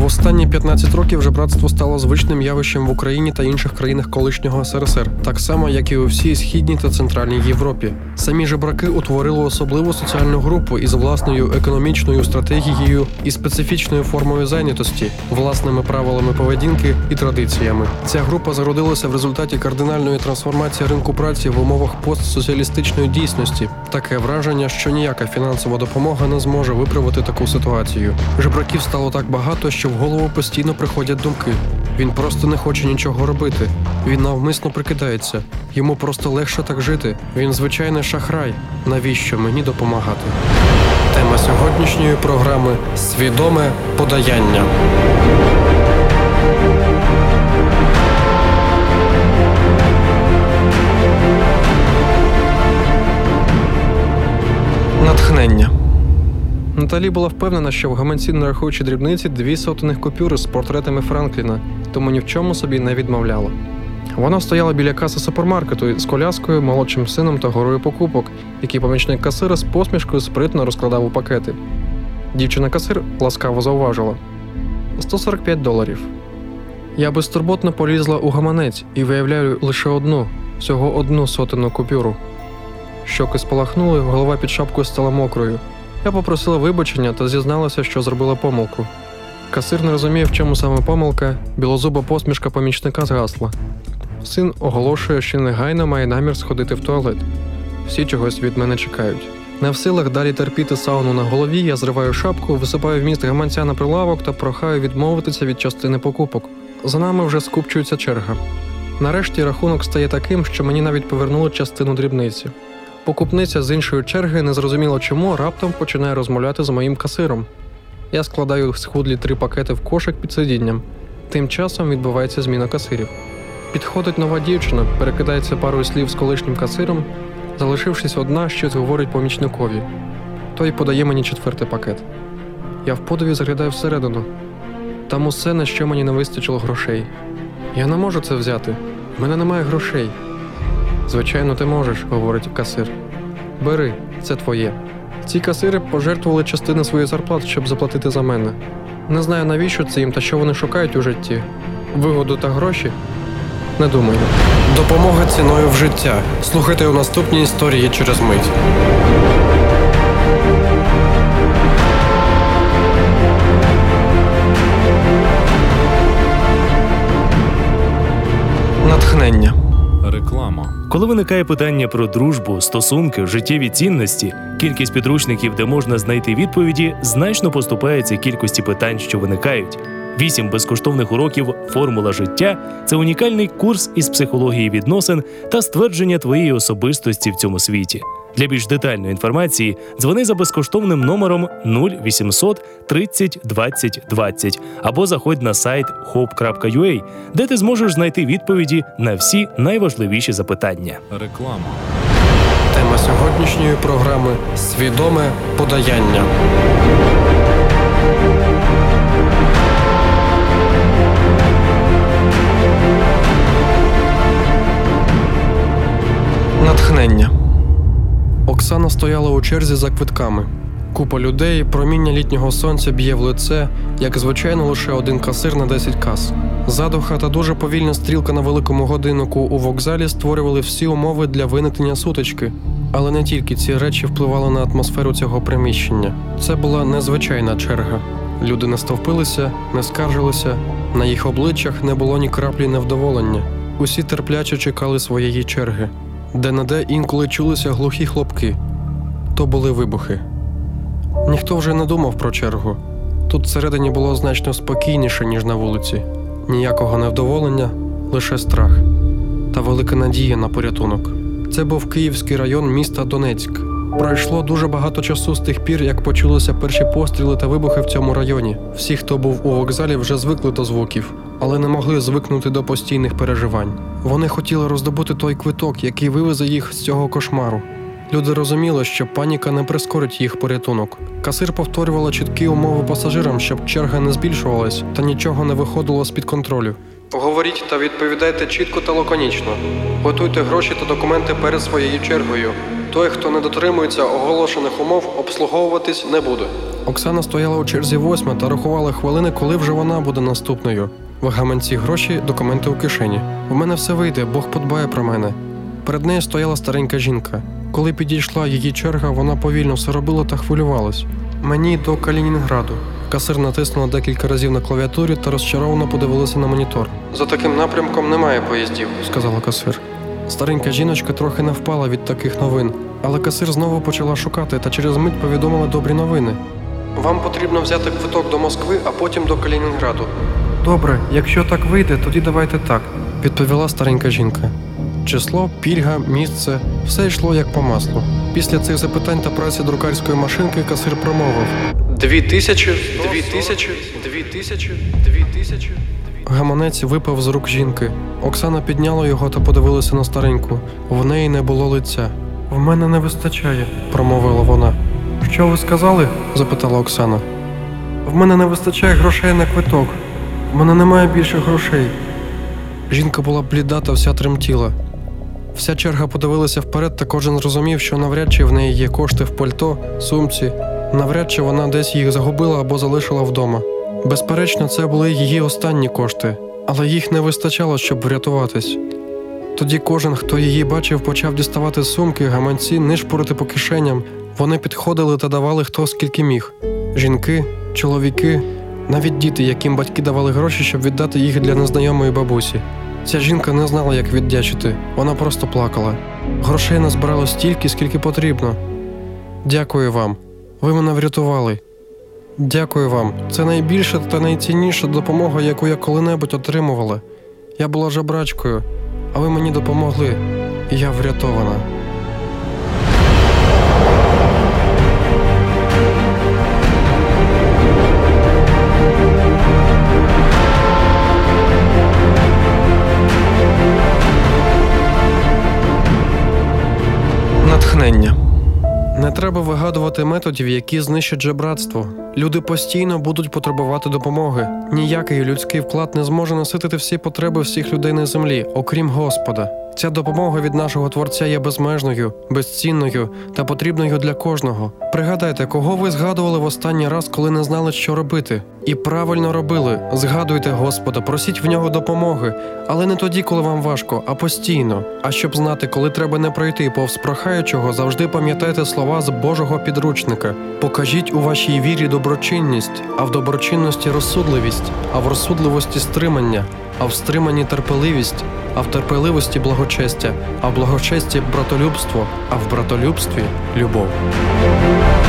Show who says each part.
Speaker 1: останні 15 років жебратство стало звичним явищем в Україні та інших країнах колишнього СРСР, так само, як і у всій Східній та Центральній Європі. Самі жебраки утворили особливу соціальну групу із власною економічною стратегією і специфічною формою зайнятості, власними правилами поведінки і традиціями. Ця група зародилася в результаті кардинальної трансформації ринку праці в умовах постсоціалістичної дійсності. Таке враження, що ніяка фінансова допомога не зможе виправити таку ситуацію. Жебраків стало так багато, що в голову постійно приходять думки. Він просто не хоче нічого робити. Він навмисно прикидається. Йому просто легше так жити. Він звичайний шахрай. Навіщо мені допомагати? Тема сьогоднішньої програми – свідоме подаяння. Натхнення. Наталі була впевнена, що в гаманці, нарахуючи дрібниці, 2 сотенних купюри з портретами Франкліна, тому ні в чому собі не відмовляла. Вона стояла біля каси супермаркету з коляскою, молодшим сином та горою покупок, які помічник касира з посмішкою спритно розкладав у пакети. Дівчина-касир ласкаво зауважила: $145. Я безтурботно полізла у гаманець і виявляю лише всього одну сотенну купюру. Щоки спалахнули, голова під шапкою стала мокрою. Я попросила вибачення та зізналася, що зробила помилку. Касир не розуміє, в чому саме помилка, білозуба посмішка помічника згасла. Син оголошує, що негайно має намір сходити в туалет. Всі чогось від мене чекають. Не в силах далі терпіти сауну на голові, я зриваю шапку, висипаю вміст гаманця на прилавок та прохаю відмовитися від частини покупок. За нами вже скупчується черга. Нарешті рахунок стає таким, що мені навіть повернули частину дрібниці. Покупниця з іншої черги, незрозуміло чому, раптом починає розмовляти з моїм касиром. Я складаю схудлі 3 пакети в кошик під сидінням. Тим часом відбувається зміна касирів. Підходить нова дівчина, перекидається парою слів з колишнім касиром, залишившись одна, щось говорить помічникові. Той подає мені 4-й пакет. Я в подиві заглядаю всередину. Там усе, на що мені не вистачило грошей. Я не можу це взяти. В мене немає грошей. «Звичайно, ти можеш», – говорить касир. «Бери, це твоє». Ці касири пожертвували частину своєї зарплати, щоб заплатити за мене. Не знаю, навіщо це їм та що вони шукають у житті. Вигоду та гроші? Не думаю. Допомога ціною в життя. Слухайте у наступній історії через мить. Натхнення.
Speaker 2: Реклама. Коли виникає питання про дружбу, стосунки, життєві цінності, кількість підручників, де можна знайти відповіді, значно поступається кількості питань, що виникають. 8 безкоштовних уроків «Формула життя» – це унікальний курс із психології відносин та ствердження твоєї особистості в цьому світі. Для більш детальної інформації дзвони за безкоштовним номером 0800 30 20 20 або заходь на сайт hope.ua, де ти зможеш знайти відповіді на всі найважливіші запитання. Реклама.
Speaker 1: Тема сьогоднішньої програми – свідоме подаяння. Натхнення. Оксана стояла у черзі за квитками. Купа людей, проміння літнього сонця б'є в лице, як звичайно лише один касир на 10 кас. Задуха та дуже повільна стрілка на великому годиннику у вокзалі створювали всі умови для виникнення сутички. Але не тільки ці речі впливали на атмосферу цього приміщення. Це була незвичайна черга. Люди не стовпилися, не скаржилися, на їх обличчях не було ні краплі невдоволення. Усі терпляче чекали своєї черги. Де-не-де інколи чулися глухі хлопки. То були вибухи. Ніхто вже не думав про чергу. Тут всередині було значно спокійніше, ніж на вулиці. Ніякого невдоволення, лише страх. Та велика надія на порятунок. Це був Київський район міста Донецьк. Пройшло дуже багато часу з тих пір, як почулися перші постріли та вибухи в цьому районі. Всі, хто був у вокзалі, вже звикли до звуків, але не могли звикнути до постійних переживань. Вони хотіли роздобути той квиток, який вивезе їх з цього кошмару. Люди розуміли, що паніка не прискорить їх порятунок. Касир повторювала чіткі умови пасажирам, щоб черга не збільшувалась та нічого не виходило з-під контролю. Говоріть та відповідайте чітко та лаконічно. Готуйте гроші та документи перед своєю чергою. Той, хто не дотримується оголошених умов, обслуговуватись не буде. Оксана стояла у черзі 8 та рахувала хвилини, коли вже вона буде наступною. В гаманці гроші, документи у кишені. В мене все вийде, Бог подбає про мене. Перед нею стояла старенька жінка. Коли підійшла її черга, вона повільно все робила та хвилювалась. Мені до Калінінграду. Касир натиснула декілька разів на клавіатурі та розчаровано подивилася на монітор. За таким напрямком немає поїздів, сказала касир. Старенька жіночка трохи не впала від таких новин, але касир знову почала шукати та через мить повідомила добрі новини. Вам потрібно взяти квиток до Москви, а потім до Калінінграду. Добре, якщо так вийде, тоді давайте так, відповіла старенька жінка. Число, пільга, місце – все йшло як по маслу. Після цих запитань та праці друкарської машинки касир промовив: 2000. Гаманець випав з рук жінки. Оксана підняла його та подивилася на стареньку. В неї не було лиця. «В мене не вистачає», – промовила вона. «Що ви сказали?» – запитала Оксана. «В мене не вистачає грошей на квиток. В мене немає більше грошей». Жінка була бліда та вся тремтіла. Вся черга подивилася вперед, та кожен зрозумів, що навряд чи в неї є кошти в пальто, сумці, навряд чи вона десь їх загубила або залишила вдома. Безперечно, це були її останні кошти, але їх не вистачало, щоб врятуватись. Тоді кожен, хто її бачив, почав діставати сумки, гаманці, нишпорити по кишеням. Вони підходили та давали хто скільки міг. Жінки, чоловіки, навіть діти, яким батьки давали гроші, щоб віддати їх для незнайомої бабусі. Ця жінка не знала, як віддячити, вона просто плакала. Грошей назбирало стільки, скільки потрібно. Дякую вам. Ви мене врятували. Дякую вам. Це найбільша та найцінніша допомога, яку я коли-небудь отримувала. Я була жебрачкою, а ви мені допомогли. І я врятована. Натхнення. Не треба вигадувати методів, які знищать жебратство. Люди постійно будуть потребувати допомоги. Ніякий людський вклад не зможе наситити всі потреби всіх людей на землі, окрім Господа. Ця допомога від нашого Творця є безмежною, безцінною та потрібною для кожного. Пригадайте, кого ви згадували в останній раз, коли не знали, що робити. І правильно робили. Згадуйте Господа, просіть в нього допомоги. Але не тоді, коли вам важко, а постійно. А щоб знати, коли треба не пройти повз прохаючого, завжди пам'ятайте слова з Божого підручника. Покажіть у вашій вірі доброчинність, а в доброчинності розсудливість, а в розсудливості стримання, а в стриманні терпеливість, а в терпеливості благочестя, а в благочесті братолюбство, а в братолюбстві любов.